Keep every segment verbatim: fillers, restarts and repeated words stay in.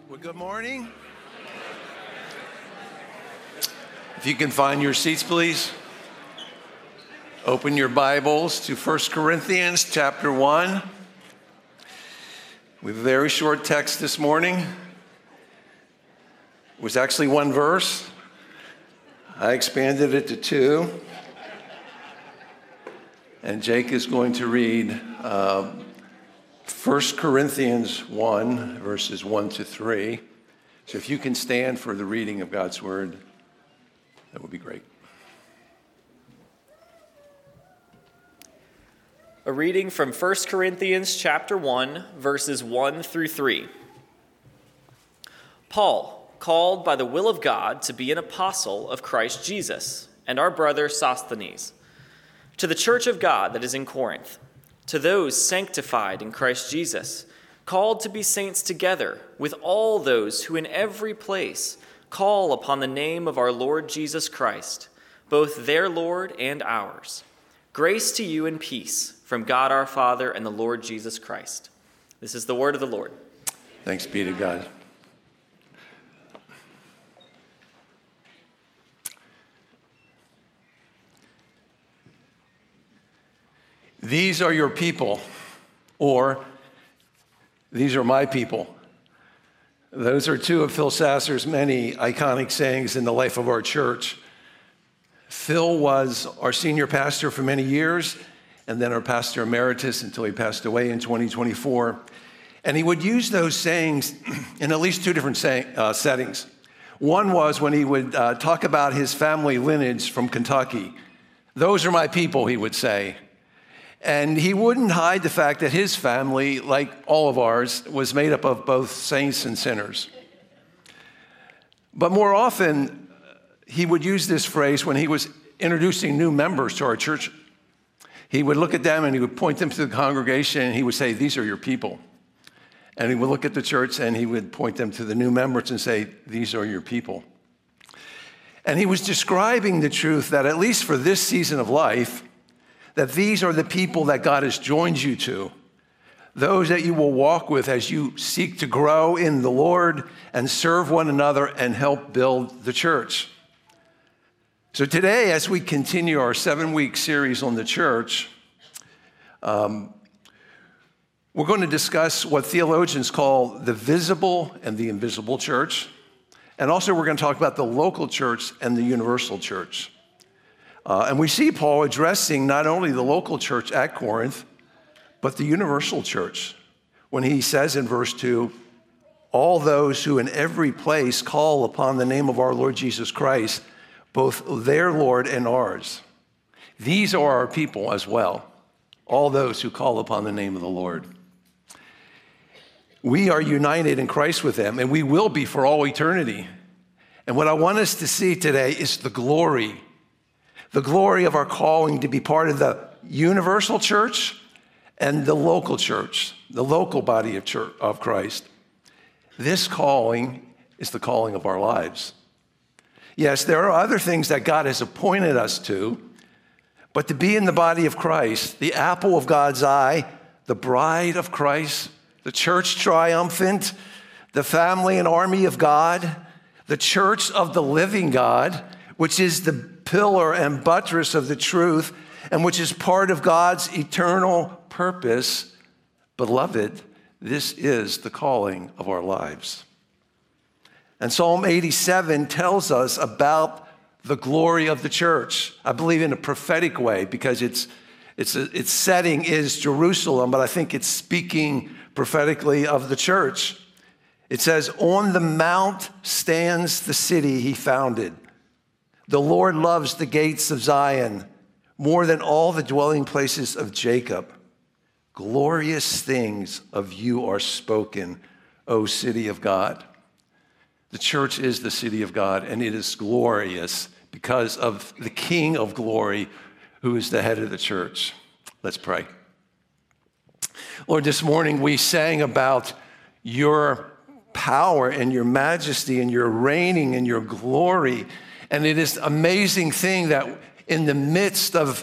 Well, good morning. If you can find your seats, please. Open your Bibles to First Corinthians chapter one. We have a very short text this morning. It was actually one verse. I expanded it to two. And Jake is going to read uh, First Corinthians one, verses one to three. So if you can stand for the reading of God's word, that would be great. A reading from First Corinthians chapter one, verses one through three. Paul, called by the will of God to be an apostle of Christ Jesus, and our brother Sosthenes, to the church of God that is in Corinth, to those sanctified in Christ Jesus, called to be saints together with all those who in every place call upon the name of our Lord Jesus Christ, both their Lord and ours. Grace to you and peace from God our Father and the Lord Jesus Christ. This is the word of the Lord. Thanks be to God. These are your people, or these are my people. Those are two of Phil Sasser's many iconic sayings in the life of our church. Phil was our senior pastor for many years, and then our pastor emeritus until he passed away in twenty twenty-four. And he would use those sayings in at least two different say, uh, settings. One was when he would uh, talk about his family lineage from Kentucky. Those are my people, he would say. And he wouldn't hide the fact that his family, like all of ours, was made up of both saints and sinners. But more often, he would use this phrase when he was introducing new members to our church. He would look at them and he would point them to the congregation and he would say, "These are your people." And he would look at the church and he would point them to the new members and say, "These are your people." And he was describing the truth that at least for this season of life, that these are the people that God has joined you to, those that you will walk with as you seek to grow in the Lord and serve one another and help build the church. So today, as we continue our seven-week series on the church, um, we're going to discuss what theologians call the visible and the invisible church. And also we're going to talk about the local church and the universal church. Uh, and we see Paul addressing not only the local church at Corinth, but the universal church, when he says in verse two, all those who in every place call upon the name of our Lord Jesus Christ, both their Lord and ours. These are our people as well, all those who call upon the name of the Lord. We are united in Christ with them, and we will be for all eternity. And what I want us to see today is the glory The glory of our calling to be part of the universal church and the local church, the local body of church of Christ. This calling is the calling of our lives. Yes, there are other things that God has appointed us to, but to be in the body of Christ, the apple of God's eye, the bride of Christ, the church triumphant, the family and army of God, the church of the living God, which is the pillar and buttress of the truth, and which is part of God's eternal purpose. Beloved, this is the calling of our lives. And Psalm eighty-seven tells us about the glory of the church. I believe in a prophetic way because it's, it's a, its setting is Jerusalem, but I think it's speaking prophetically of the church. It says, "On the mount stands the city he founded. The Lord loves the gates of Zion more than all the dwelling places of Jacob. Glorious things of you are spoken, O city of God." The church is the city of God, and it is glorious because of the King of glory, who is the head of the church. Let's pray. Lord, this morning we sang about your power and your majesty and your reigning and your glory. And it is an amazing thing that in the midst of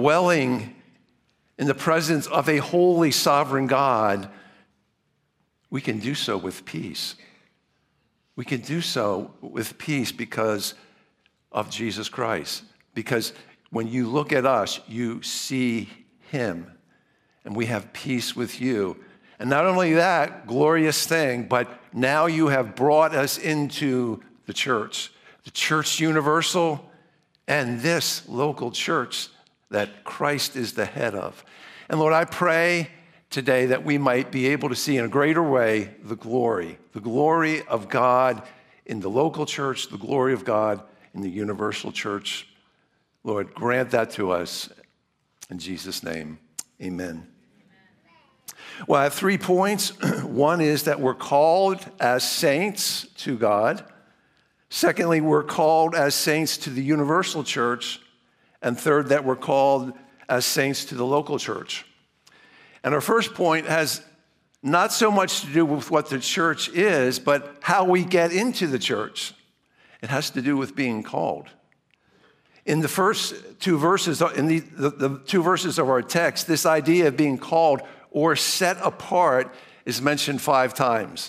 dwelling in the presence of a holy, sovereign God, we can do so with peace. We can do so with peace because of Jesus Christ. Because when you look at us, you see him, and we have peace with you. And not only that, glorious thing, but now you have brought us into the church, the church universal, and this local church that Christ is the head of. And Lord, I pray today that we might be able to see in a greater way the glory, the glory of God in the local church, the glory of God in the universal church. Lord, grant that to us. In Jesus' name, amen. Well, I have three points. One is that we're called as saints to God. Secondly, we're called as saints to the universal church. And third, that we're called as saints to the local church. And our first point has not so much to do with what the church is, but how we get into the church. It has to do with being called. In the first two verses, in the, the, the two verses of our text, this idea of being called or set apart is mentioned five times.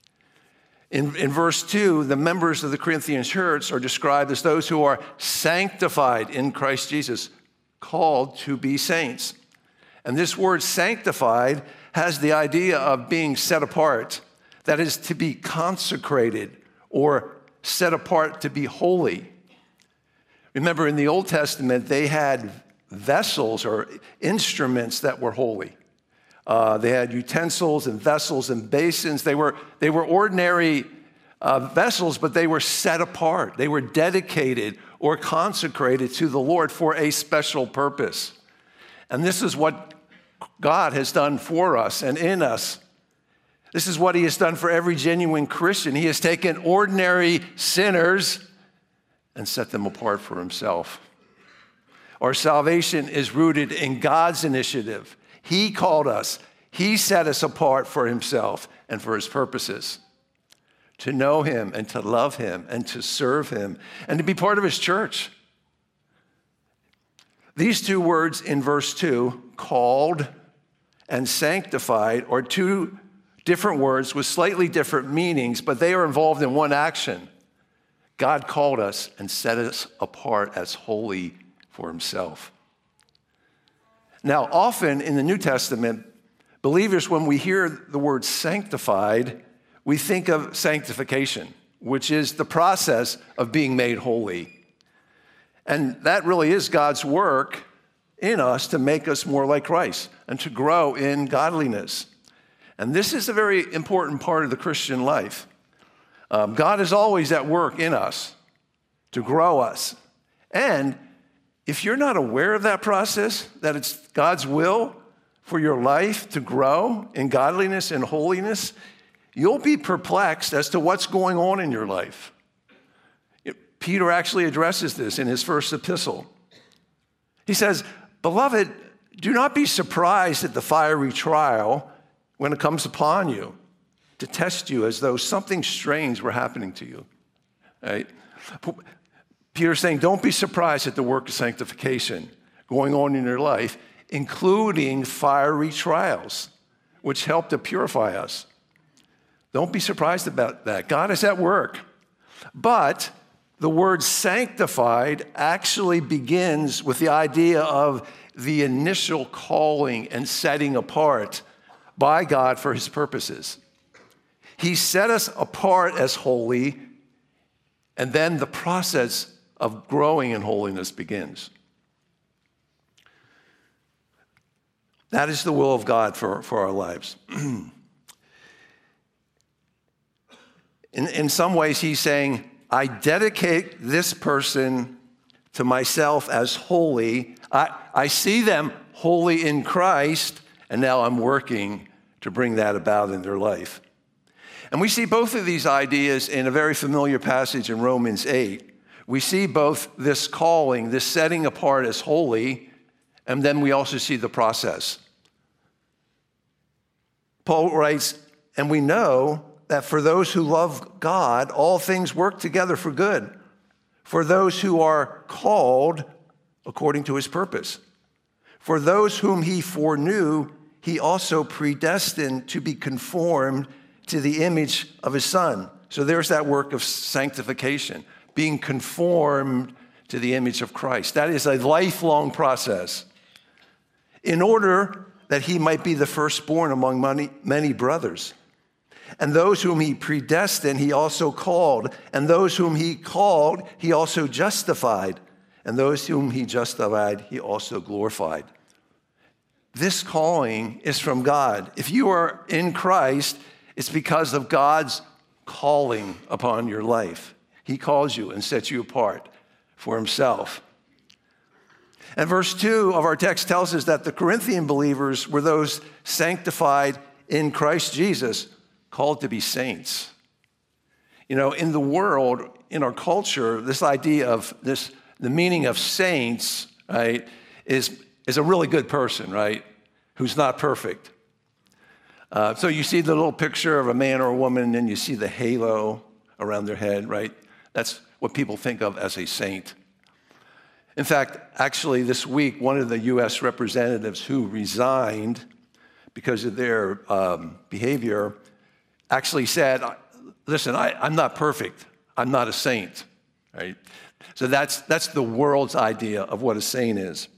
In, in verse two, the members of the Corinthian church are described as those who are sanctified in Christ Jesus, called to be saints. And this word sanctified has the idea of being set apart, that is, to be consecrated or set apart to be holy. Remember, in the Old Testament, they had vessels or instruments that were holy. Uh, they had utensils and vessels and basins. They were, they were ordinary uh, vessels, but they were set apart. They were dedicated or consecrated to the Lord for a special purpose. And this is what God has done for us and in us. This is what he has done for every genuine Christian. He has taken ordinary sinners and set them apart for himself. Our salvation is rooted in God's initiative. He called us. He set us apart for himself and for his purposes. To know him and to love him and to serve him and to be part of his church. These two words in verse two, called and sanctified, are two different words with slightly different meanings, but they are involved in one action. God called us and set us apart as holy for himself. Now, often in the New Testament, believers, when we hear the word sanctified, we think of sanctification, which is the process of being made holy. And that really is God's work in us to make us more like Christ and to grow in godliness. And this is a very important part of the Christian life. Um, God is always at work in us to grow us. And if you're not aware of that process, that it's God's will for your life to grow in godliness and holiness, you'll be perplexed as to what's going on in your life. Peter actually addresses this in his first epistle. He says, "Beloved, do not be surprised at the fiery trial when it comes upon you to test you as though something strange were happening to you." Right? Peter's saying, don't be surprised at the work of sanctification going on in your life, including fiery trials, which help to purify us. Don't be surprised about that. God is at work. But the word sanctified actually begins with the idea of the initial calling and setting apart by God for his purposes. He set us apart as holy, and then the process of growing in holiness begins. That is the will of God for, for our lives. in, in some ways, he's saying, I dedicate this person to myself as holy. I, I see them holy in Christ, and now I'm working to bring that about in their life. And we see both of these ideas in a very familiar passage in Romans eight. We see both this calling, this setting apart as holy, and then we also see the process. Paul writes, and we know that for those who love God, all things work together for good, for those who are called according to his purpose. For those whom he foreknew, he also predestined to be conformed to the image of his Son. So there's that work of sanctification, being conformed to the image of Christ. That is a lifelong process. In order that he might be the firstborn among many, many brothers. And those whom he predestined, he also called. And those whom he called, he also justified. And those whom he justified, he also glorified. This calling is from God. If you are in Christ, it's because of God's calling upon your life. He calls you and sets you apart for himself. And verse two of our text tells us that the Corinthian believers were those sanctified in Christ Jesus, called to be saints. You know, in the world, in our culture, this idea of this, the meaning of saints, right, is, is a really good person, right, who's not perfect. Uh, so you see the little picture of a man or a woman, and you see the halo around their head, right? That's what people think of as a saint. In fact, actually this week, one of the U S representatives who resigned because of their um, behavior actually said, listen, I, I'm not perfect. I'm not a saint, right? So that's, that's the world's idea of what a saint is.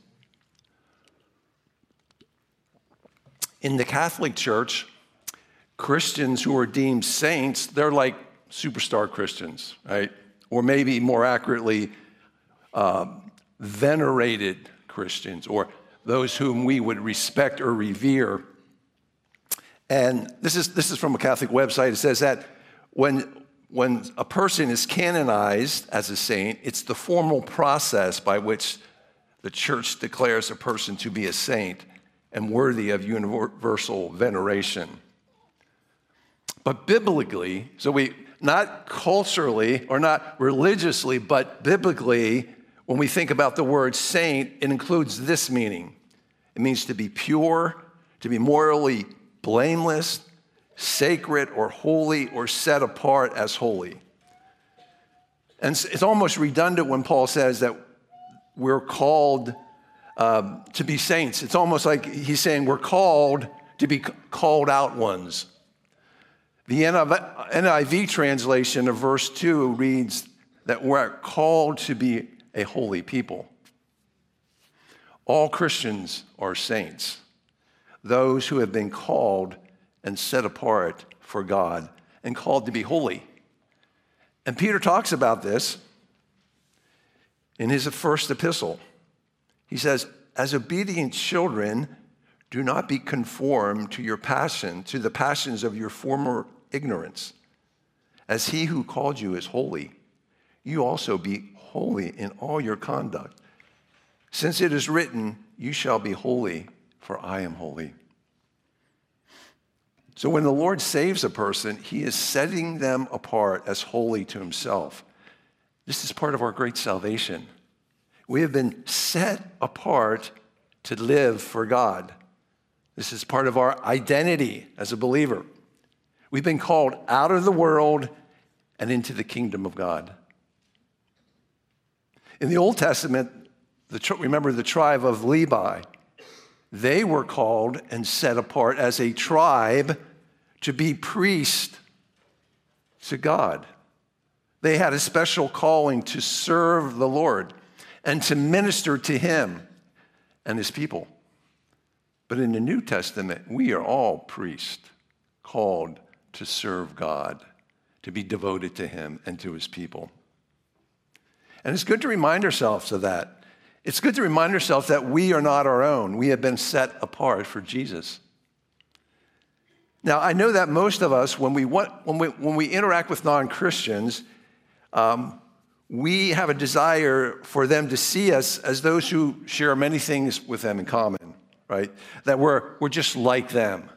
In the Catholic Church, Christians who are deemed saints, they're like superstar Christians, right? Or maybe more accurately, um, venerated Christians, or those whom we would respect or revere. And this is this is from a Catholic website. It says that when, when a person is canonized as a saint, it's the formal process by which the church declares a person to be a saint and worthy of universal veneration. But biblically, so we, not culturally or not religiously, but biblically, when we think about the word saint, it includes this meaning. It means to be pure, to be morally blameless, sacred or holy, or set apart as holy. And it's almost redundant when Paul says that we're called um, to be saints. It's almost like he's saying we're called to be called out ones. The N I V translation of verse two reads that we're called to be a holy people. All Christians are saints, those who have been called and set apart for God and called to be holy. And Peter talks about this in his first epistle. He says, as obedient children, do not be conformed to your passion, to the passions of your former ignorance. As he who called you is holy, you also be holy in all your conduct. Since it is written, you shall be holy, for I am holy. So when the Lord saves a person, he is setting them apart as holy to himself. This is part of our great salvation. We have been set apart to live for God. This is part of our identity as a believer. We've been called out of the world and into the kingdom of God. In the Old Testament, the, remember the tribe of Levi, they were called and set apart as a tribe to be priests to God. They had a special calling to serve the Lord and to minister to him and his people. But in the New Testament, we are all priests called to serve God, to be devoted to him and to his people. And it's good to remind ourselves of that. It's good to remind ourselves that we are not our own. We have been set apart for Jesus. Now, I know that most of us, when we want, when we, when we interact with non-Christians, um, we have a desire for them to see us as those who share many things with them in common, right? That we're, we're just like them.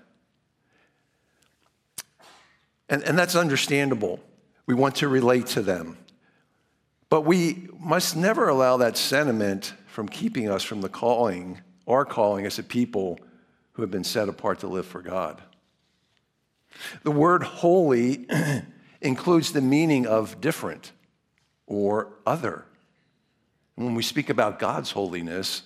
And, and that's understandable. We want to relate to them. But we must never allow that sentiment from keeping us from the calling, our calling as a people who have been set apart to live for God. The word holy includes the meaning of different or other. And when we speak about God's holiness,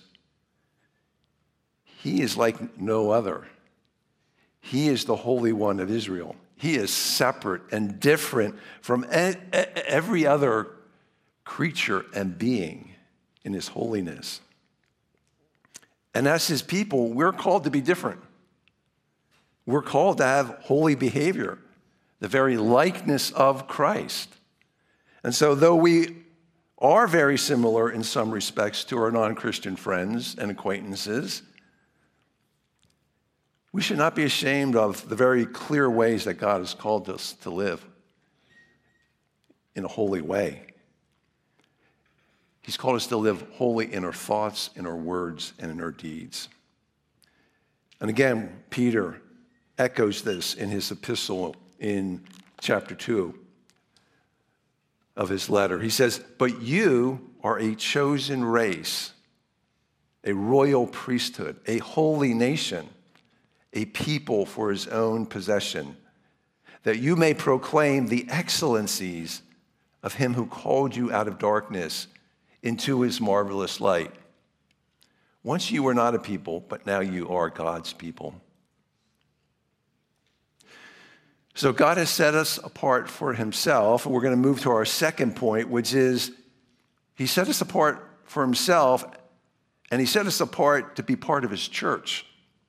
he is like no other. He is the Holy One of Israel. He is separate and different from every other creature and being in his holiness. And as his people, we're called to be different. We're called to have holy behavior, the very likeness of Christ. And so though we are very similar in some respects to our non-Christian friends and acquaintances, we should not be ashamed of the very clear ways that God has called us to live in a holy way. He's called us to live holy in our thoughts, in our words, and in our deeds. And again, Peter echoes this in his epistle in chapter two of his letter. He says, "But you are a chosen race, a royal priesthood, a holy nation, a people for his own possession, that you may proclaim the excellencies of him who called you out of darkness into his marvelous light. Once you were not a people, but now you are God's people." So God has set us apart for himself. We're going to move to our second point, which is he set us apart for himself, and he set us apart to be part of his church.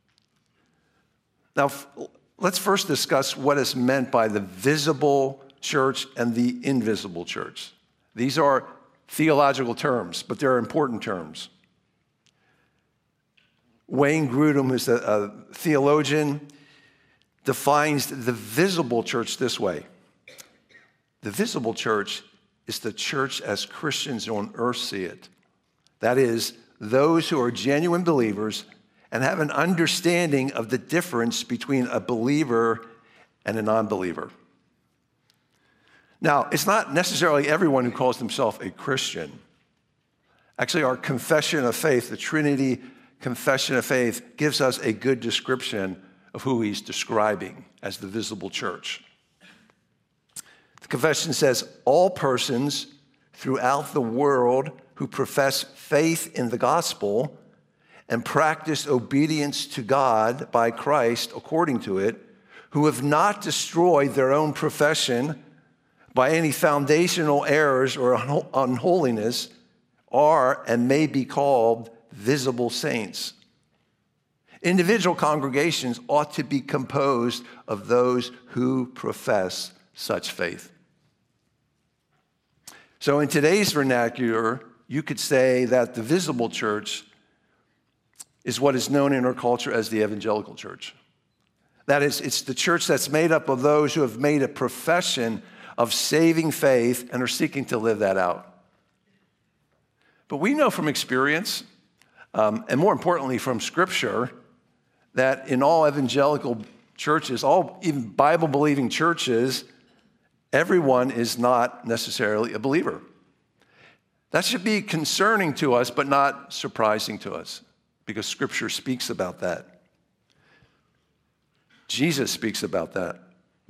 Now, let's first discuss what is meant by the visible church and the invisible church. These are theological terms, but they're important terms. Wayne Grudem, who's a, a theologian, defines the visible church this way. The visible church is the church as Christians on earth see it. That is, those who are genuine believers and have an understanding of the difference between a believer and a non-believer. Now, it's not necessarily everyone who calls themselves a Christian. Actually, our confession of faith, the Trinity Confession of Faith, gives us a good description of who he's describing as the visible church. The confession says, all persons throughout the world who profess faith in the gospel and practice obedience to God by Christ according to it, who have not destroyed their own profession by any foundational errors or unholiness, are and may be called visible saints. Individual congregations ought to be composed of those who profess such faith. So in today's vernacular, you could say that the visible church is what is known in our culture as the evangelical church. That is, it's the church that's made up of those who have made a profession of saving faith and are seeking to live that out. But we know from experience, um, and more importantly from Scripture, that in all evangelical churches, all even Bible-believing churches, everyone is not necessarily a believer. That should be concerning to us, but not surprising to us, because Scripture speaks about that. Jesus speaks about that.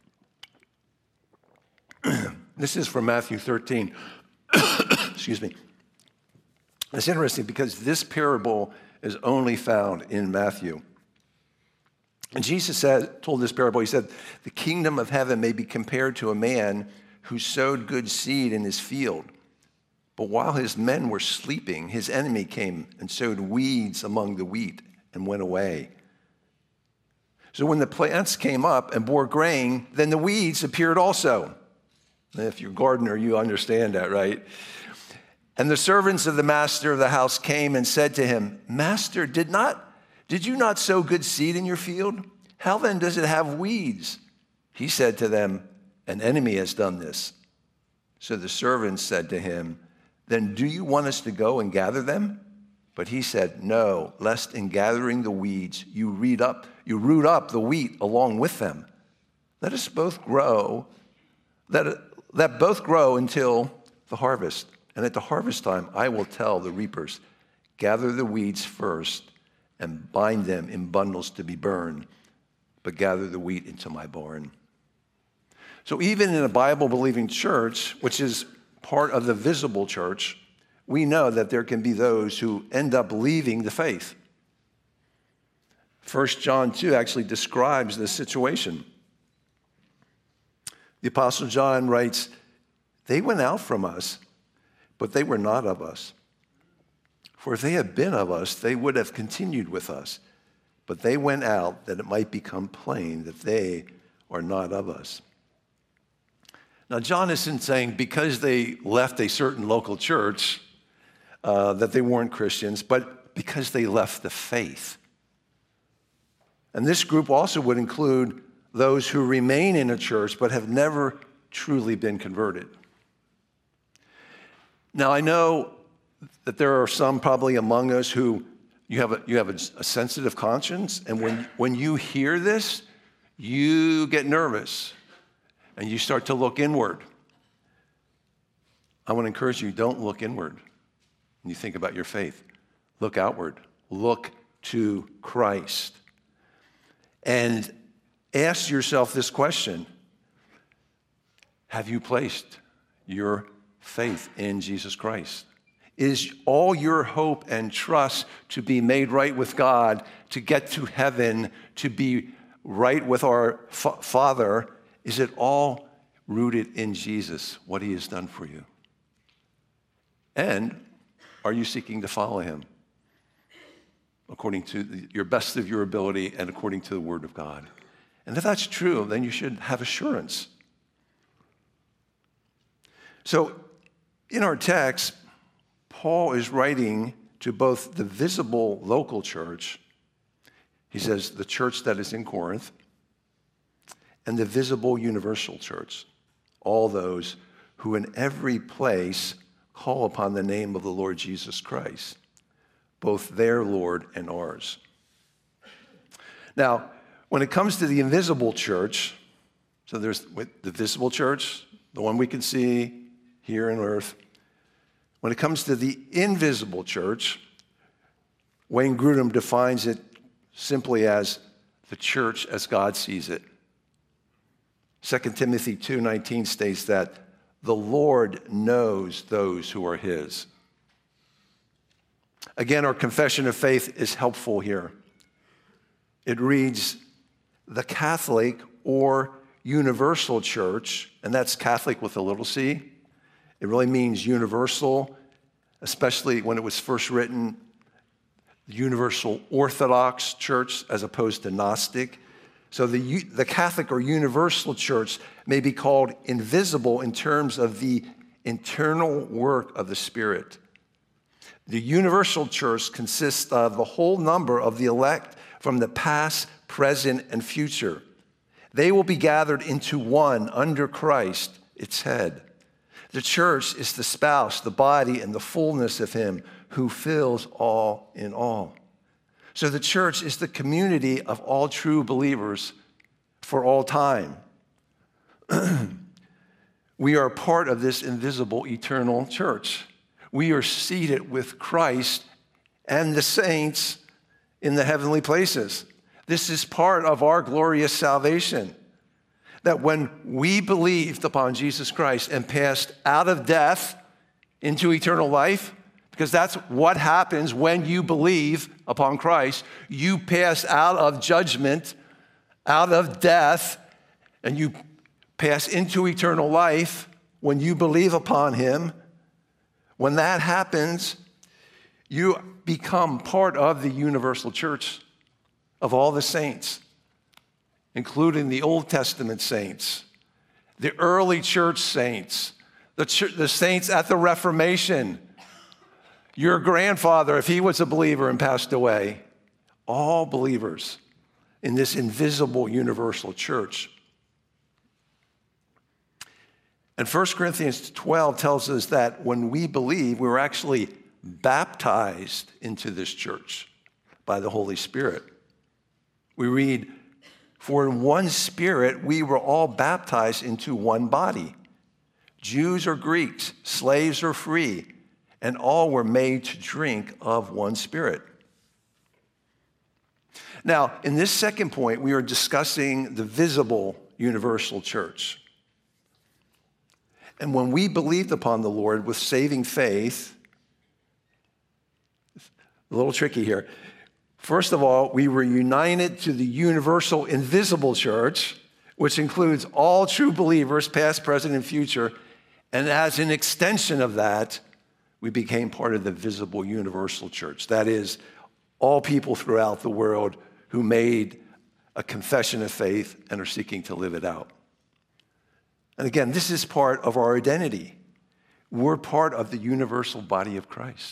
This is from Matthew thirteen. Excuse me. It's interesting because this parable is only found in Matthew. And Jesus said, told this parable, he said, the kingdom of heaven may be compared to a man who sowed good seed in his field. But while his men were sleeping, his enemy came and sowed weeds among the wheat and went away. So when the plants came up and bore grain, then the weeds appeared also. And if you're a gardener, you understand that, right? And the servants of the master of the house came and said to him, Master, did not Did you not sow good seed in your field? How then does it have weeds? He said to them, an enemy has done this. So the servants said to him, then do you want us to go and gather them? But he said, no, lest in gathering the weeds you root up, you root up the wheat along with them. Let us both grow, let, it, let both grow until the harvest. And at the harvest time, I will tell the reapers, gather the weeds first and bind them in bundles to be burned, but gather the wheat into my barn. So even in a Bible-believing church, which is part of the visible church, we know that there can be those who end up leaving the faith. First John two actually describes this situation. The Apostle John writes, "They went out from us, but they were not of us. For if they had been of us, they would have continued with us. But they went out that it might become plain that they are not of us." Now, John isn't saying because they left a certain local church uh, that they weren't Christians, but because they left the faith. And this group also would include those who remain in a church but have never truly been converted. Now, I know that there are some probably among us who you have a, you have a, a sensitive conscience, and when, when you hear this, you get nervous and you start to look inward. I want to encourage you, don't look inward when you think about your faith. Look outward. Look to Christ. And ask yourself this question: have you placed your faith in Jesus Christ? Is all your hope and trust to be made right with God, to get to heaven, to be right with our fa- Father, is it all rooted in Jesus, what he has done for you? And are you seeking to follow him according to the, your best of your ability and according to the Word of God? And if that's true, then you should have assurance. So in our text, Paul is writing to both the visible local church, he says the church that is in Corinth, and the visible universal church, all those who in every place call upon the name of the Lord Jesus Christ, both their Lord and ours. Now, when it comes to the invisible church, so there's the visible church, the one we can see here on earth. When it comes to the invisible church, Wayne Grudem defines it simply as the church as God sees it. Second Timothy two nineteen states that the Lord knows those who are his. Again, our confession of faith is helpful here. It reads, the Catholic or universal church, and that's Catholic with a little c. It really means universal, especially when it was first written, the Universal Orthodox Church as opposed to Gnostic. So the, the Catholic or universal church may be called invisible in terms of the internal work of the Spirit. The universal church consists of the whole number of the elect from the past, present, and future. They will be gathered into one under Christ, its head. The church is the spouse, the body, and the fullness of him who fills all in all. So the church is the community of all true believers for all time. We are part of this invisible, eternal church. We are seated with Christ and the saints in the heavenly places. This is part of our glorious salvation. That when we believed upon Jesus Christ and passed out of death into eternal life, because that's what happens when you believe upon Christ, you pass out of judgment, out of death, and you pass into eternal life when you believe upon him. When that happens, you become part of the universal church of all the saints, including the Old Testament saints, the early church saints, the, ch- the saints at the Reformation, your grandfather, if he was a believer and passed away, all believers in this invisible universal church. And First Corinthians twelve tells us that when we believe, we're actually baptized into this church by the Holy Spirit. We read, for in one Spirit we were all baptized into one body, Jews or Greeks, slaves or free, and all were made to drink of one Spirit. Now, in this second point, we are discussing the visible universal church. And when we believed upon the Lord with saving faith, a little tricky here. First of all, we were united to the universal invisible church, which includes all true believers, past, present, and future. And as an extension of that, we became part of the visible universal church. That is, all people throughout the world who made a confession of faith and are seeking to live it out. And again, this is part of our identity. We're part of the universal body of Christ.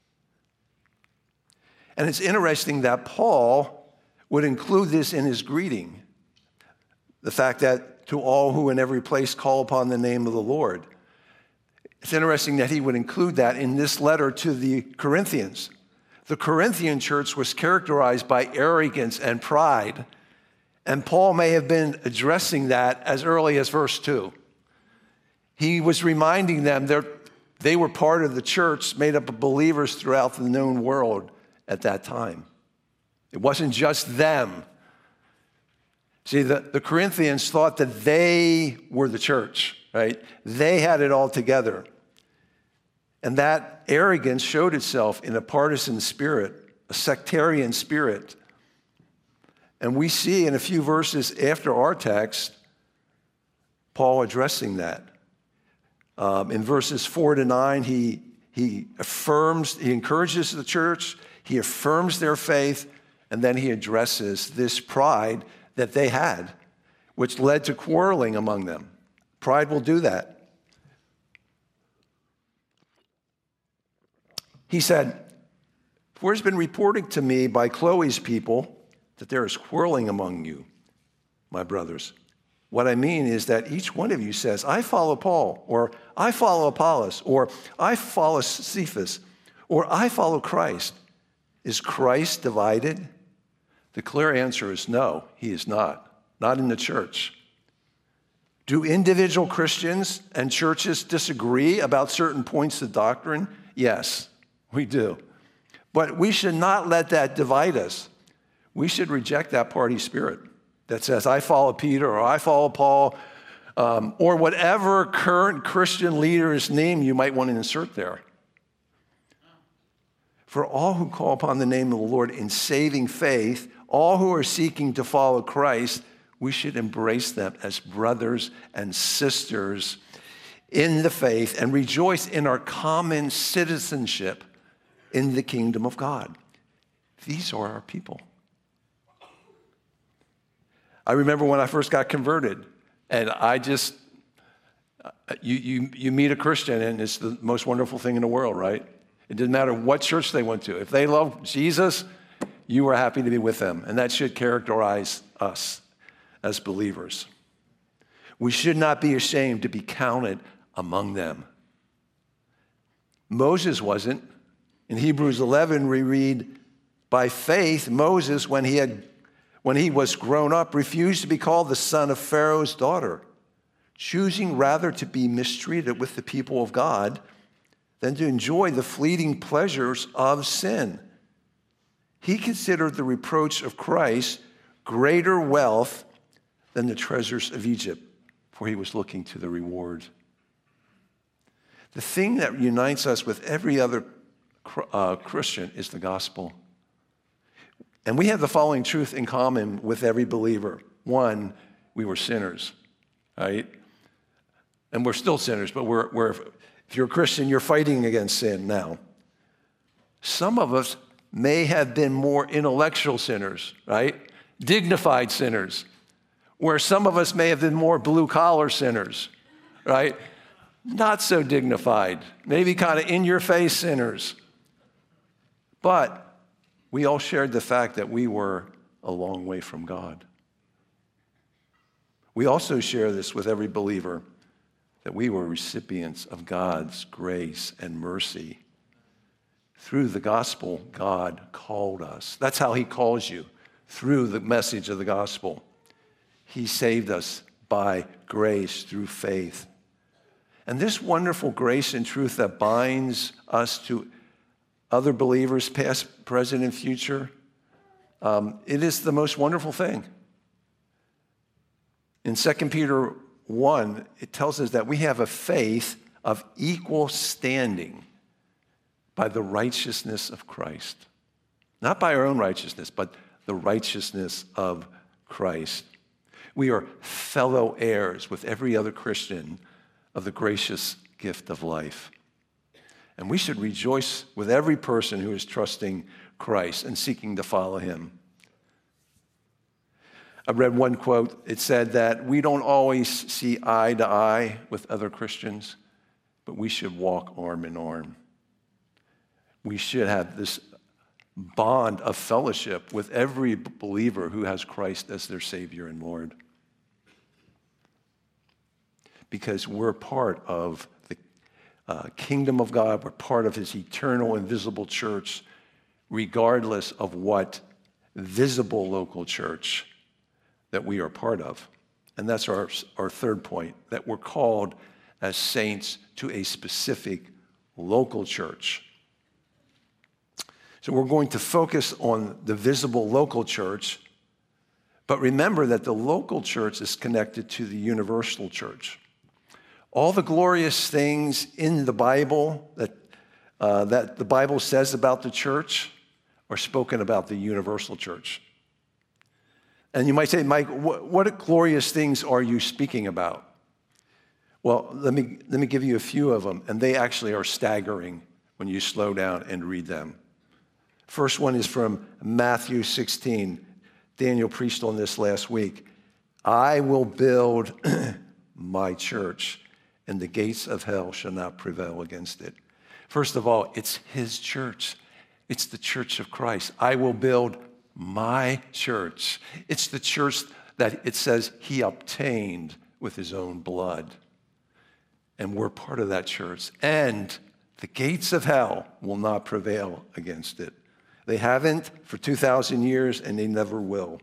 And it's interesting that Paul would include this in his greeting, the fact that to all who in every place call upon the name of the Lord. It's interesting that he would include that in this letter to the Corinthians. The Corinthian church was characterized by arrogance and pride, and Paul may have been addressing that as early as verse two. He was reminding them that they were part of the church made up of believers throughout the known world at that time. It wasn't just them. See, the, the Corinthians thought that they were the church, right? They had it all together. And that arrogance showed itself in a partisan spirit, a sectarian spirit. And we see in a few verses after our text, Paul addressing that. Um, in verses four to nine, he, he affirms, he encourages the church, he affirms their faith, and then he addresses this pride that they had, which led to quarreling among them. Pride will do that. He said, "For it has been reported to me by Chloe's people that there is quarreling among you, my brothers. What I mean is that each one of you says, 'I follow Paul,' or 'I follow Apollos,' or 'I follow Cephas,' or 'I follow Christ.' Is Christ divided?" The clear answer is no, he is not. Not in the church. Do individual Christians and churches disagree about certain points of doctrine? Yes, we do. But we should not let that divide us. We should reject that party spirit that says, "I follow Peter," or "I follow Paul," um, or whatever current Christian leader's name you might want to insert there. For all who call upon the name of the Lord in saving faith, all who are seeking to follow Christ, we should embrace them as brothers and sisters in the faith and rejoice in our common citizenship in the kingdom of God. These are our people. I remember when I first got converted, and I just, you, you, you meet a Christian, and it's the most wonderful thing in the world, right? It didn't matter what church they went to. If they loved Jesus, you were happy to be with them, and that should characterize us as believers. We should not be ashamed to be counted among them. Moses wasn't. In Hebrews eleven, we read, "By faith, Moses, when he had When he was grown up, refused to be called the son of Pharaoh's daughter, choosing rather to be mistreated with the people of God than to enjoy the fleeting pleasures of sin. He considered the reproach of Christ greater wealth than the treasures of Egypt, for he was looking to the reward." The thing that unites us with every other uh, Christian is the gospel. And we have the following truth in common with every believer. One, we were sinners, right? And we're still sinners, but we're, we're, if you're a Christian, you're fighting against sin now. Some of us may have been more intellectual sinners, right? Dignified sinners. Where some of us may have been more blue-collar sinners, right? Not so dignified, maybe kind of in-your-face sinners. But we all shared the fact that we were a long way from God. We also share this with every believer, that we were recipients of God's grace and mercy. Through the gospel, God called us. That's how he calls you, through the message of the gospel. He saved us by grace through faith. And this wonderful grace and truth that binds us to other believers, past, present, and future, um, it is the most wonderful thing. In Second Peter one, it tells us that we have a faith of equal standing by the righteousness of Christ. Not by our own righteousness, but the righteousness of Christ. We are fellow heirs with every other Christian of the gracious gift of life. And we should rejoice with every person who is trusting Christ and seeking to follow him. I read one quote. It said that we don't always see eye to eye with other Christians, but we should walk arm in arm. We should have this bond of fellowship with every believer who has Christ as their Savior and Lord. Because we're part of the uh, kingdom of God, we're part of his eternal invisible church, regardless of what visible local church that we are part of. And that's our, our third point, that we're called as saints to a specific local church. So we're going to focus on the visible local church, but remember that the local church is connected to the universal church. All the glorious things in the Bible that, uh, that the Bible says about the church are spoken about the universal church. And you might say, Mike, what, what glorious things are you speaking about? Well, let me, let me give you a few of them, and they actually are staggering when you slow down and read them. First one is from Matthew sixteen. Daniel preached on this last week. I will build my church, and the gates of hell shall not prevail against it. First of all, it's his church. It's the church of Christ. I will build my church. It's the church that it says he obtained with his own blood. And we're part of that church. And the gates of hell will not prevail against it. They haven't for two thousand years, and they never will.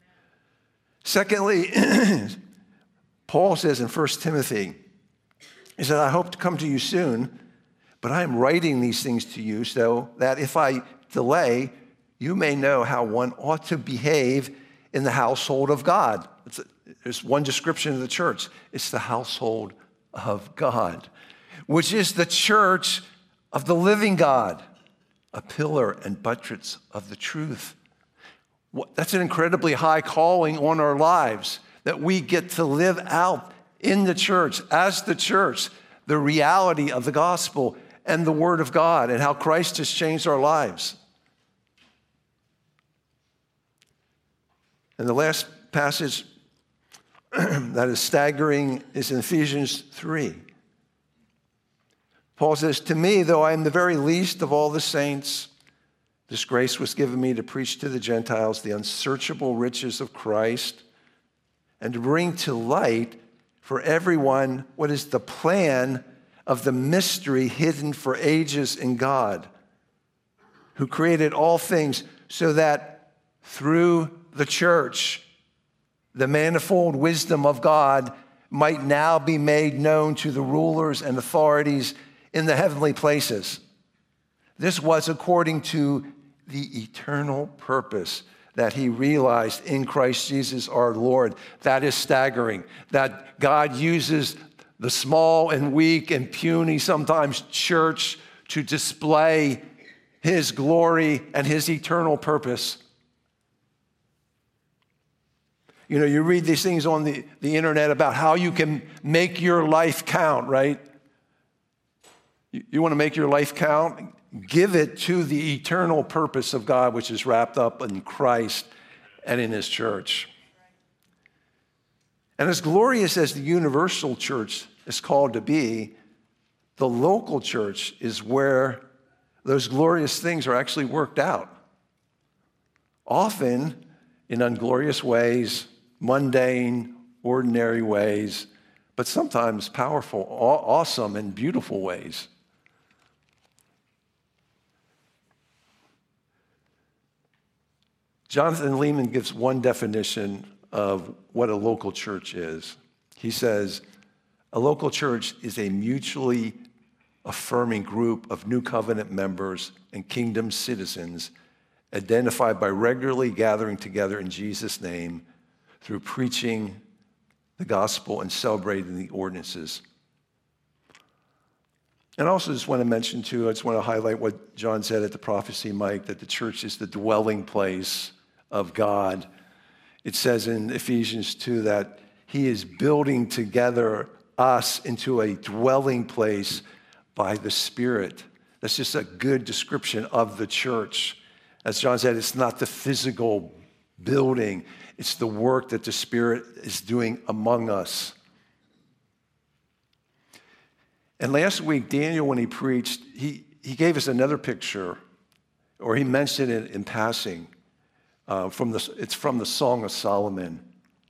Secondly, Paul says in First Timothy, he said, I hope to come to you soon, but I am writing these things to you so that if I delay, you may know how one ought to behave in the household of God. It's a, there's one description of the church. It's the household of God, which is the church of the living God, a pillar and buttress of the truth. That's an incredibly high calling on our lives, that we get to live out in the church, as the church, the reality of the gospel and the word of God and how Christ has changed our lives. And the last passage that is staggering is in Ephesians three. Paul says, to me, though I am the very least of all the saints, this grace was given me to preach to the Gentiles the unsearchable riches of Christ and to bring to light for everyone what is the plan of the mystery hidden for ages in God, who created all things so that through the church, the manifold wisdom of God might now be made known to the rulers and authorities in the heavenly places. This was according to the eternal purpose that he realized in Christ Jesus our Lord. That is staggering, that God uses the small and weak and puny sometimes church to display his glory and his eternal purpose. You know, you read these things on the, the internet about how you can make your life count, right? You, you want to make your life count? Give it to the eternal purpose of God, which is wrapped up in Christ and in his church. And as glorious as the universal church is called to be, the local church is where those glorious things are actually worked out. Often in unglorious ways, mundane, ordinary ways, but sometimes powerful, awesome, and beautiful ways. Jonathan Leeman gives one definition of what a local church is. He says, a local church is a mutually affirming group of new covenant members and kingdom citizens identified by regularly gathering together in Jesus' name through preaching the gospel and celebrating the ordinances. And I also just want to mention, too, I just want to highlight what John said at the prophecy mic, that the church is the dwelling place of God. It says in Ephesians two that he is building together us into a dwelling place by the Spirit. That's just a good description of the church. As John said, it's not the physical building. It's the work that the Spirit is doing among us. And last week, Daniel, when he preached, he, he gave us another picture, or he mentioned it in passing. Uh, from the, it's from the Song of Solomon,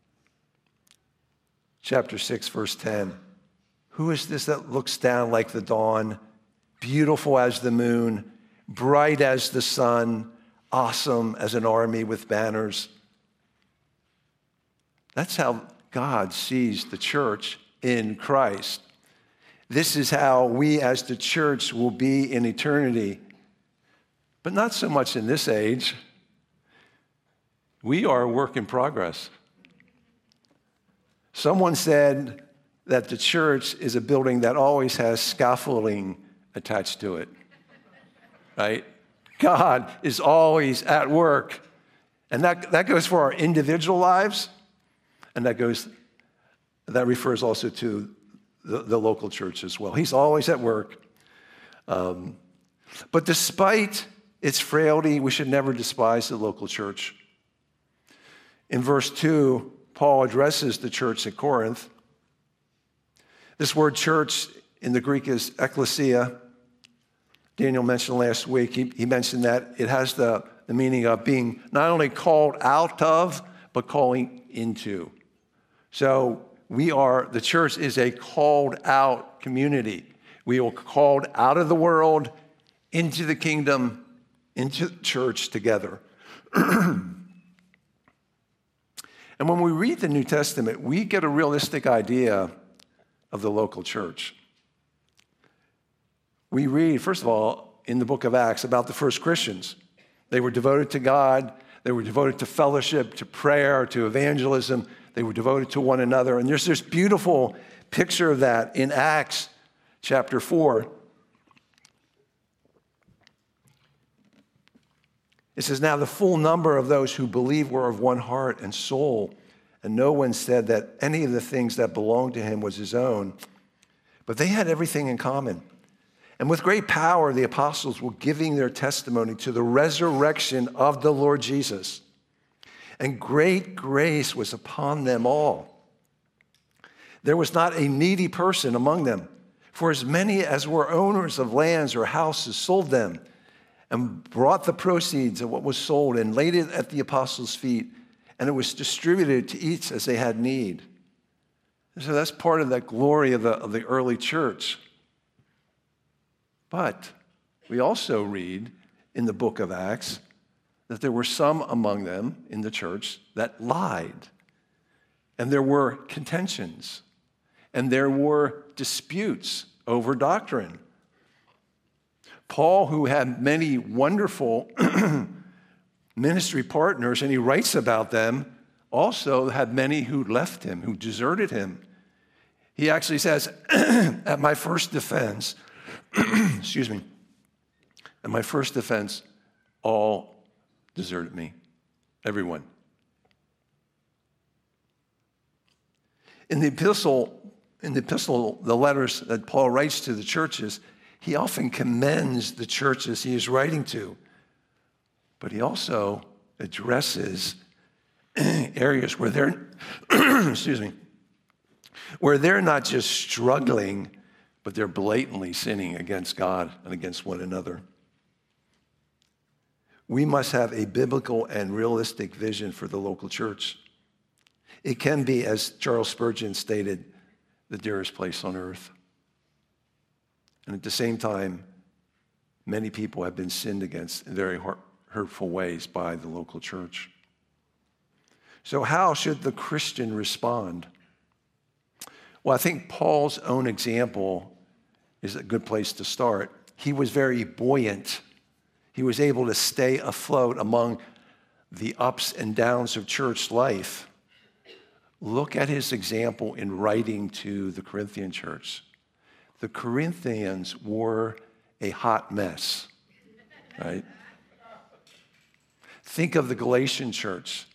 chapter six, verse ten. Who is this that looks down like the dawn, beautiful as the moon, bright as the sun, awesome as an army with banners? That's how God sees the church in Christ. This is how we as the church will be in eternity, but not so much in this age. We are a work in progress. Someone said that the church is a building that always has scaffolding attached to it, right? God is always at work. And that, that goes for our individual lives, and that goes, that refers also to the, the local church as well. He's always at work. Um, but despite its frailty, we should never despise the local church. In verse two, Paul addresses the church at Corinth. This word church in the Greek is ekklesia. Daniel mentioned last week, he, he mentioned that it has the, the meaning of being not only called out of, but calling into. So we are, the church is a called out community. We are called out of the world into the kingdom, into church together. And when we read the New Testament, we get a realistic idea of the local church. We read, first of all, in the book of Acts about the first Christians. They were devoted to God. They were devoted to fellowship, to prayer, to evangelism. They were devoted to one another. And there's this beautiful picture of that in Acts chapter four. It says, now the full number of those who believed were of one heart and soul, and no one said that any of the things that belonged to him was his own, but they had everything in common. And with great power, the apostles were giving their testimony to the resurrection of the Lord Jesus. And great grace was upon them all. There was not a needy person among them, for as many as were owners of lands or houses sold them and brought the proceeds of what was sold and laid it at the apostles' feet, and it was distributed to each as they had need. And so that's part of that glory of the, of the early church. But we also read in the book of Acts that there were some among them in the church that lied, and there were contentions, and there were disputes over doctrine. Paul, who had many wonderful ministry partners, and he writes about them, also had many who left him, who deserted him. He actually says, at my first defense, excuse me, at my first defense, all deserted me, everyone. In the epistle, in the epistle, the letters that Paul writes to the churches, he often commends the churches he is writing to, but he also addresses areas where they're, excuse me, where they're not just struggling, but they're blatantly sinning against God and against one another. We must have a biblical and realistic vision for the local church. It can be, as Charles Spurgeon stated, the dearest place on earth. And at the same time, many people have been sinned against in very hurtful ways by the local church. So how should the Christian respond? Well, I think Paul's own example is a good place to start. He was very buoyant. He was able to stay afloat among the ups and downs of church life. Look at his example in writing to the Corinthian church. The Corinthians were a hot mess, right? Think of the Galatian church.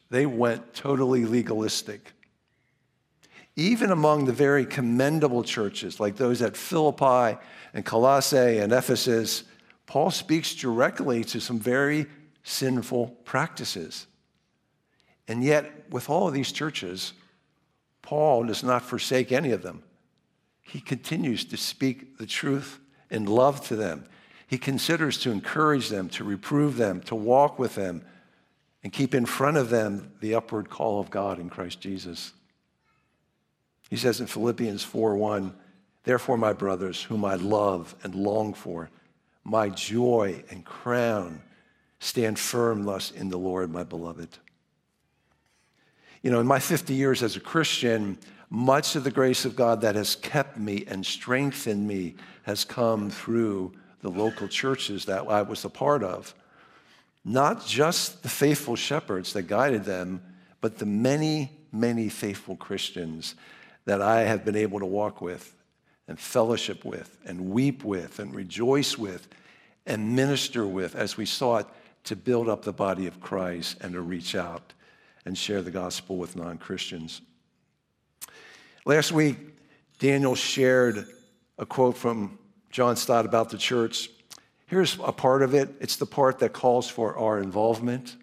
they went totally legalistic. Even among the very commendable churches, like those at Philippi and Colossae and Ephesus, Paul speaks directly to some very sinful practices. And yet, with all of these churches, Paul does not forsake any of them. He continues to speak the truth in love to them. He considers to encourage them, to reprove them, to walk with them, and keep in front of them the upward call of God in Christ Jesus. He says in Philippians four one, "Therefore, my brothers, whom I love and long for, my joy and crown, stand firm thus in the Lord, my beloved." You know, in my fifty years as a Christian, much of the grace of God that has kept me and strengthened me has come through the local churches that I was a part of. Not just the faithful shepherds that guided them, but the many, many faithful Christians that I have been able to walk with and fellowship with and weep with and rejoice with and minister with as we sought to build up the body of Christ and to reach out and share the gospel with non-Christians. Last week, Daniel shared a quote from John Stott about the church. Here's a part of it. It's the part that calls for our involvement.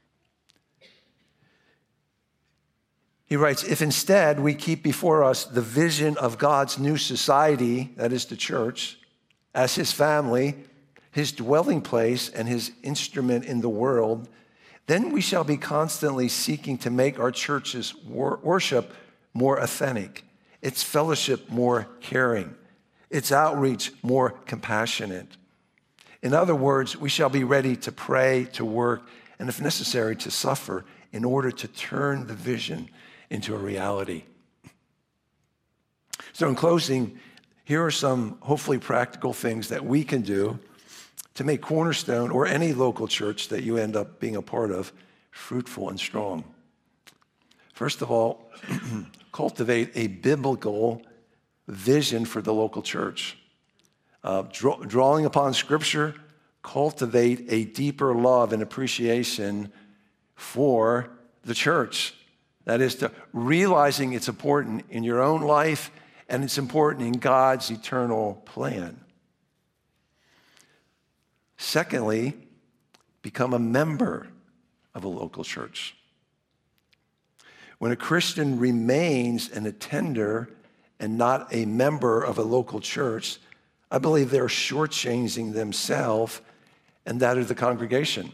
He writes, "If instead we keep before us the vision of God's new society, that is the church, as his family, his dwelling place, and his instrument in the world, then we shall be constantly seeking to make our church's wor- worship more authentic, its fellowship more caring, its outreach more compassionate. In other words, we shall be ready to pray, to work, and if necessary, to suffer in order to turn the vision into a reality." So in closing, here are some hopefully practical things that we can do to make Cornerstone or any local church that you end up being a part of fruitful and strong. First of all, cultivate a biblical vision for the local church. Uh, draw, drawing upon Scripture, cultivate a deeper love and appreciation for the church. That is, to realizing it's important in your own life and it's important in God's eternal plan. Secondly, become a member of a local church. When a Christian remains an attender and not a member of a local church, I believe they're shortchanging themselves and that of the congregation.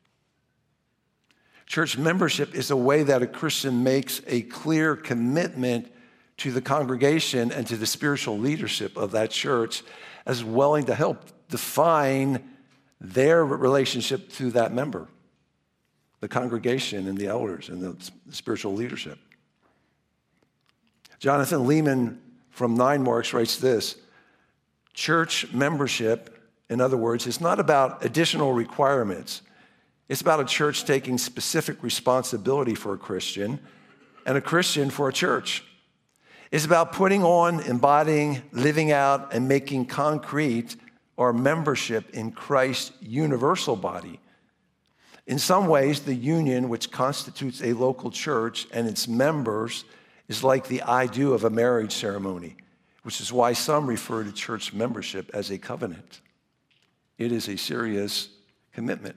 Church membership is a way that a Christian makes a clear commitment to the congregation and to the spiritual leadership of that church, as willing to help define their relationship to that member, the congregation and the elders and the spiritual leadership. Jonathan Lehman from Nine Marks writes this: church membership, in other words, is not about additional requirements. It's about a church taking specific responsibility for a Christian and a Christian for a church. It's about putting on, embodying, living out, and making concrete our membership in Christ's universal body. In some ways, the union which constitutes a local church and its members is like the I do of a marriage ceremony, which is why some refer to church membership as a covenant. It is a serious commitment.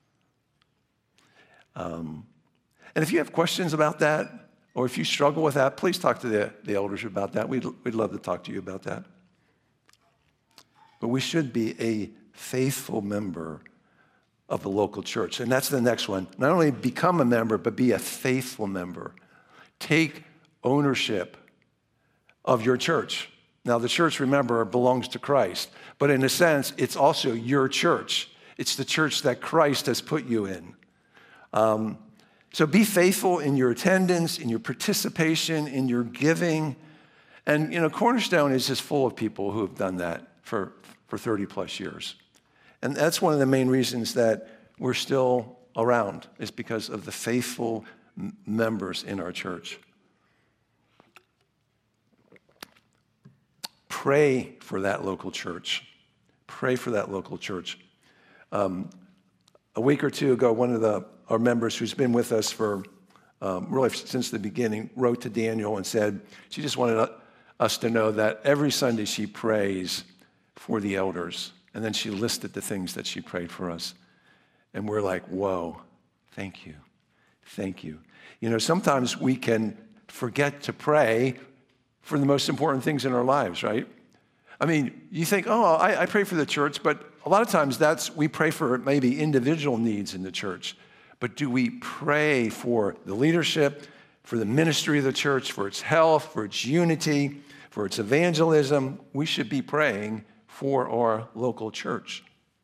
Um, and if you have questions about that, or if you struggle with that, please talk to the, the elders about that. We'd, we'd love to talk to you about that. But we should be a faithful member of the local church. And that's the next one. Not only become a member, but be a faithful member. Take ownership of your church. Now, the church, remember, belongs to Christ. But in a sense, it's also your church. It's the church that Christ has put you in. Um, so be faithful in your attendance, in your participation, in your giving. And, you know, Cornerstone is just full of people who have done that for, for thirty plus years. And that's one of the main reasons that we're still around, is because of the faithful m- members in our church. Pray for that local church. Pray for that local church. Um, a week or two ago, one of the our members who's been with us for um, really since the beginning wrote to Daniel and said she just wanted us to know that every Sunday she prays for the elders. And then she listed the things that she prayed for us. And we're like, whoa, thank you. Thank you. You know, sometimes we can forget to pray for the most important things in our lives, right? I mean, you think, oh, I, I pray for the church, but a lot of times that's, we pray for maybe individual needs in the church. But do we pray for the leadership, for the ministry of the church, for its health, for its unity, for its evangelism? We should be praying for our local church.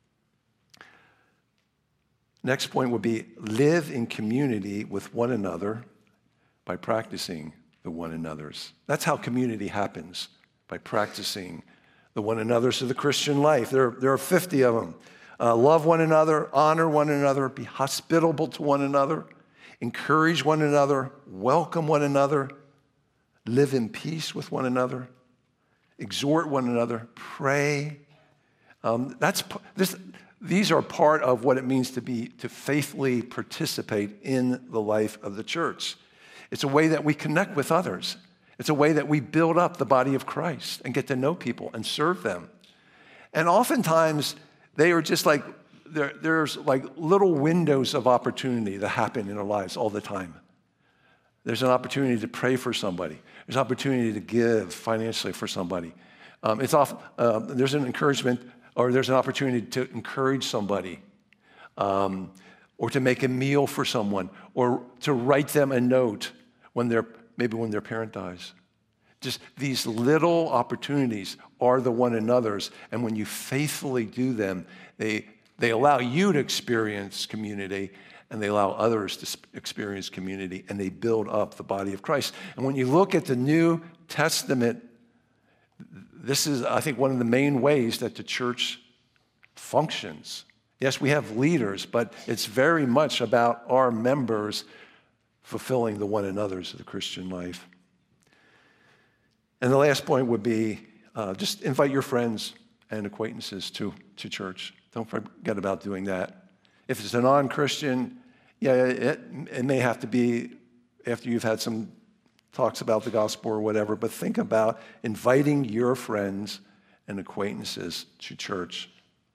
Next point would be live in community with one another by practicing the one another's. That's how community happens, by practicing the one another's of the Christian life. There, there are fifty of them. Uh, love one another, honor one another, be hospitable to one another, encourage one another, welcome one another, live in peace with one another, exhort one another, pray. Um, that's this. These are part of what it means to be to faithfully participate in the life of the church. It's a way that we connect with others. It's a way that we build up the body of Christ and get to know people and serve them. And oftentimes they are just like there, there's like little windows of opportunity that happen in our lives all the time. There's an opportunity to pray for somebody. There's an opportunity to give financially for somebody. Um, it's off, uh, there's an encouragement, or there's an opportunity to encourage somebody, um, or to make a meal for someone, or to write them a note when they're maybe when their parent dies. Just these little opportunities are the one another's, and when you faithfully do them, they they allow you to experience community, and they allow others to experience community, and they build up the body of Christ. And when you look at the New Testament, this is, I think, one of the main ways that the church functions. Yes, we have leaders, but it's very much about our members fulfilling the one another's of the Christian life. And the last point would be uh, just invite your friends and acquaintances to, to church. Don't forget about doing that. If it's a non-Christian, yeah, it, it may have to be after you've had some talks about the gospel or whatever, but think about inviting your friends and acquaintances to church.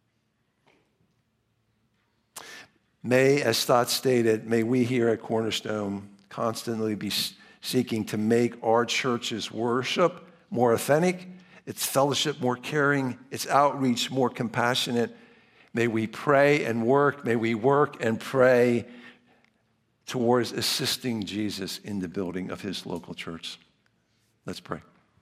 May, as Stott stated, may we here at Cornerstone constantly be seeking to make our church's worship more authentic, its fellowship more caring, its outreach more compassionate. May we pray and work, may we work and pray towards assisting Jesus in the building of his local church. Let's pray.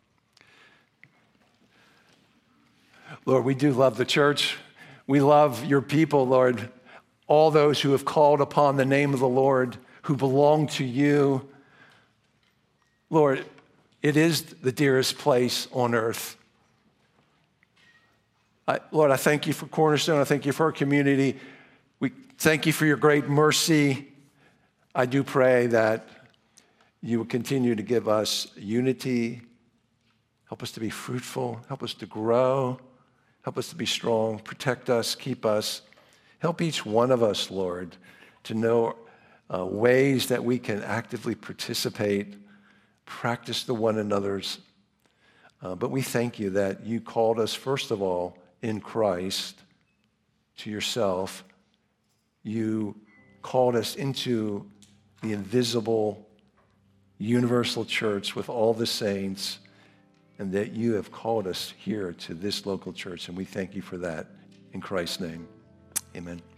Lord, we do love the church. We love your people, Lord. All those who have called upon the name of the Lord, who belong to you. Lord, it is the dearest place on earth. I, Lord, I thank you for Cornerstone. I thank you for our community. We thank you for your great mercy. I do pray that you will continue to give us unity, help us to be fruitful, help us to grow, help us to be strong, protect us, keep us. Help each one of us, Lord, to know uh, ways that we can actively participate, practice the one another's. Uh, but we thank you that you called us, first of all, in Christ to yourself. You called us into the invisible, universal church with all the saints, and that you have called us here to this local church, and we thank you for that. In Christ's name, amen.